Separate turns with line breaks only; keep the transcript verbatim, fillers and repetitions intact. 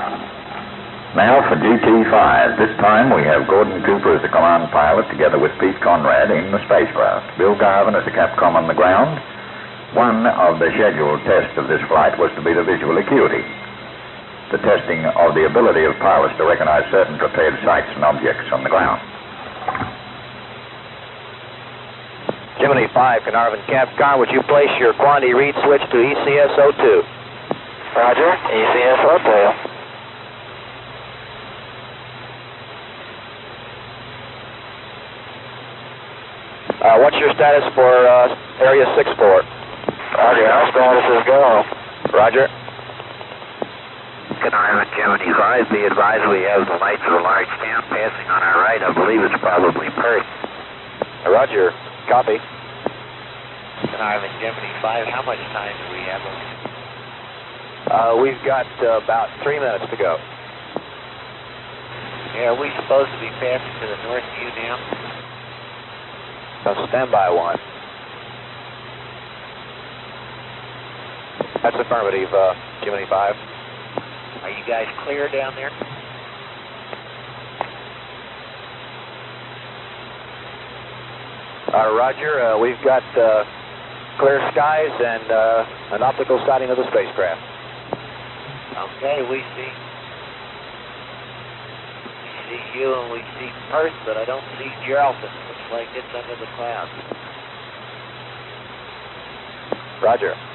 Now for G T five. This time we have Gordon Cooper as the command pilot together with Pete Conrad in the spacecraft. Bill Garvin as the Capcom on the ground. One of the scheduled tests of this flight was to be the visual acuity, the testing of the ability of pilots to recognize certain prepared sights and objects on the ground.
Gemini five, Carnarvon Capcom, would you place your quantity read switch to E C S zero two?
Roger, E C S zero two.
Uh, what's your status for uh, Area six four?
Roger, our status is go.
Roger.
Carnarvon Gemini five, be advised we have the lights of a large town passing on our right. I believe it's probably Perth.
Uh, Roger. Copy.
Carnarvon Gemini five, how much time do we have?
Uh, we've got uh, about three minutes to go.
Yeah, are we supposed to be passing to the north view now?
So stand by one. That's affirmative, uh, Gemini five.
Are you guys clear down there?
Uh, Roger, uh, we've got uh, clear skies and uh, an optical sighting of the spacecraft.
Okay, we see we see you and we see Perth, but I don't see Geraldton. Looks like it's under the clouds.
Roger.